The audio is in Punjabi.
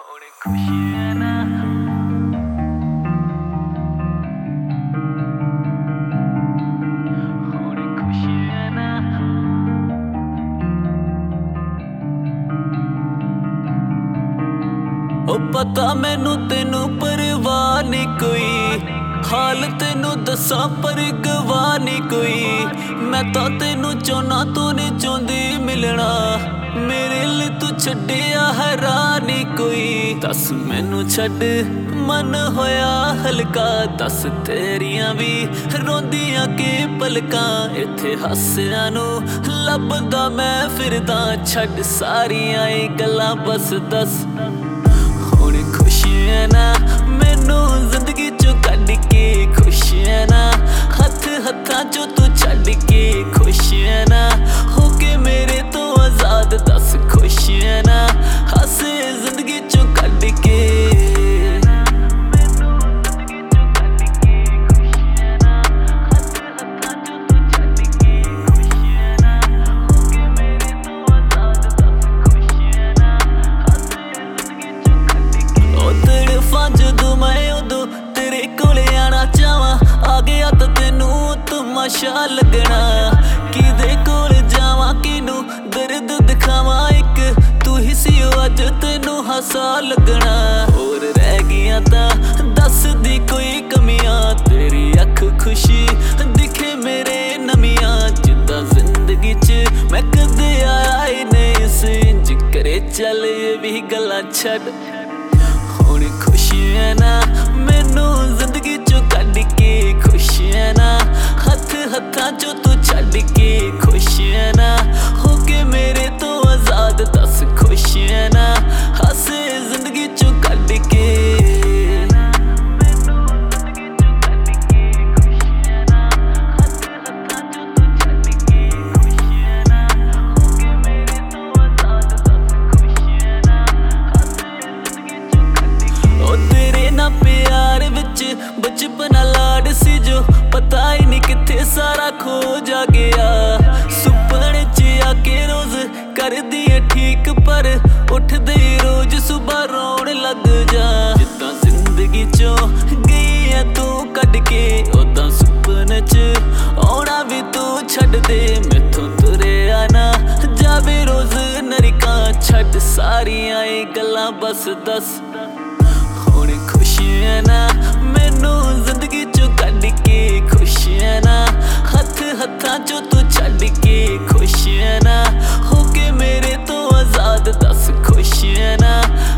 ਹੁਣ ਖੁਸ਼ੀ ਹੈ ਨਾ ਹੁਣ ਖੁਸ਼ੀ ਹੈ ਨਾ ਉਹ ਪਤਾ ਮੈਨੂੰ ਤੈਨੂੰ ਪਰਵਾਹ ਨਹੀਂ ਕੋਈ ਹਾਲ ਤੈਨੂੰ ਦੱਸਾਂ ਪਰ ਗਵਾਹ ਨਹੀਂ ਕੋਈ ਮੈਂ ਤਾਂ ਤੈਨੂੰ ਚਾਹੁੰਨਾ ਤੂੰ ਨਹੀਂ ਚਾਹੁੰਦੀ ਮਿਲਣਾ ਮੇਰੇ ਲਈ ਤੂੰ ਛੱਡਿਆ ਹੈਰਾਨ ਨਹੀਂ ਕੋਈ ਦੱਸ ਮੈਨੂੰ ਛੱਡ ਮਨ ਹੋਇਆ ਹਲਕਾ ਦੱਸ ਤੇਰੀਆਂ ਵੀ ਰੋਂਦੀਆਂ ਕਿ ਪਲਕਾਂ ਇੱਥੇ ਹਾਸਿਆਂ ਨੂੰ ਲੱਭਦਾ ਮੈਂ ਫਿਰਦਾ ਛੱਡ ਸਾਰੀਆਂ ਇਹ ਗੱਲਾਂ ਬਸ ਦੱਸ ਹੁਣ ਖੁਸ਼ੀ ਹੈ ਨਾ ਮੈਨੂੰ ਜ਼ਿੰਦਗੀ ਚੋਂ ਕੱਢ ਕੇ ਖੁਸ਼ੀ ਹੈ ਨਾ ਹੱਥਾਂ ਚੋਂ ਤੂੰ ਛੱਡ ਕੇ ਖੁਸ਼ੀ ਹੈ ਨਾ ਹੋ ਕੇ ਮੇਰੇ ਤੋਂ ਆਜ਼ਾਦ ਦੱਸ ਖੁਸ਼ੀ ਹੈ ਨਾ ਹਾਸੇ ਜ਼ਿੰਦਗੀ ਚੋਂ ਕੱਢ ਕੇ ਜਦੋਂ ਮੈਂ ਉਦੋਂ ਤੇਰੇ ਕੋਲੇ ਆਣਾ ਚਾਹਾਂ ਆ ਗਿਆ ਤਾਂ ਤੈਨੂੰ ਤਮਾਸ਼ਾ ਲੱਗਣਾ ਕਿਹਦੇ ਕੋਲ ਜਾਵਾਂ ਕਿਨੂੰ ਦਰਦ ਦਿਖਾਵਾਂ ਇੱਕ ਤੂੰ ਹੀ ਸੀ ਅੱਜ ਤੈਨੂੰ ਹਾਸਾ ਲੱਗਣਾ ਹੋਰ ਰਹਿ ਗਈਆਂ ਤਾਂ ਦੱਸਦੀ ਕੋਈ ਕਮੀਆਂ ਤੇਰੀ ਅੱਖ ਖੁਸ਼ੀ ਦਿਖੇ ਮੇਰੇ ਨਵੀਆਂ ਜਿੱਦਾਂ ਜ਼ਿੰਦਗੀ 'ਚ ਮੈਂ ਕਦੇ ਆਇਆ ਹੀ ਨਹੀਂ ਸੀ ਇੰਝ ਕਰੇ ਚੱਲ ਇਹ ਵੀ ਗੱਲਾਂ ਛੱਡ ਹੁਣ ਖੁਸ਼ੀ ਹੈ ਨਾ ਮੈਨੂੰ ਜ਼ਿੰਦਗੀ ਚੋਂ ਕੱਢ ਕੇ ਖੁਸ਼ੀ ਹੈ ਨਾ ਹੱਥਾਂ ਚੋਂ ਤੂੰ ਛੱਡ ਕੇ ਖੁਸ਼ੀ ਹੈ ਨਾ ਹੋ ਕੇ ਮੇਰੇ ਤੋਂ ਆਜ਼ਾਦ ਦੱਸ ਖੁਸ਼ੀ ਹੈ ਨਾ ਹਾਸੇ ਜ਼ਿੰਦਗੀ ਚੋਂ ਕੱਢ ਕੇ ਪਿਆਰ ਵਿੱਚ ਬਚਪਨਾ ਲਾਡ ਸੀ ਜੋ ਪਤਾ ਹੀ ਨਹੀਂ ਕਿੱਥੇ ਸਾਰਾ ਖੋ ਜਾ ਗਿਆ ਸੁਪਨੇ 'ਚ ਆ ਕੇ ਰੋਜ਼ ਕਰਦੀ ਏ ਠੀਕ ਪਰ ਉੱਠਦੇ ਰੋਜ਼ ਸੁਬਹ ਰੋਣ ਲੱਗ ਜਾ ਜਿੱਦਾਂ ਜ਼ਿੰਦਗੀ 'ਚੋਂ ਗਈ ਐ ਤੂੰ ਕੱਢ ਕੇ ਉਦਾਂ ਸੁਪਨੇ 'ਚ ਆਉਣਾ ਵੀ ਤੂੰ ਛੱਡ ਦੇ ਮੈਥੋਂ ਤੁਰਿਆ ਨਾ ਜਾਵੇ ਰੋਜ਼ ਨਰਕਾਂ ਛੱਡ ਸਾਰੀਆਂ ਇਹ ਗੱਲਾਂ ਬਸ ਦੱਸ ਹੁਣ ਖੁਸ਼ੀ ਹੈ ਨਾ ਮੈਨੂੰ ਜ਼ਿੰਦਗੀ ਚੋਂ ਕੱਢ ਕੇ ਖੁਸ਼ੀ ਹੈ ਨਾ ਹੱਥਾਂ ਚੋਂ ਤੂੰ ਛੱਡ ਕੇ ਖੁਸ਼ੀ ਹੈ ਨਾ ਹੋ ਕੇ ਮੇਰੇ ਤੋਂ ਆਜ਼ਾਦ ਦੱਸ ਖੁਸ਼ੀ ਹੈ ਨਾ